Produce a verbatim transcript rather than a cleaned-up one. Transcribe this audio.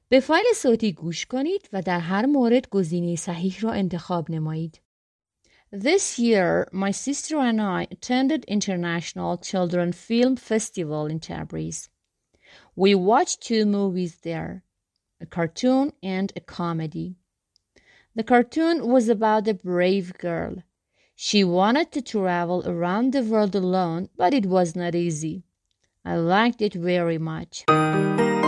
به فایل صوتی گوش کنید و در هر مورد گزینه صحیح را انتخاب نمایید. This year, my sister and I attended International Children Film Festival in Tabriz. We watched two movies there, a cartoon and a comedy. The cartoon was about a brave girl. She wanted to travel around the world alone, but it was not easy. I liked it very much.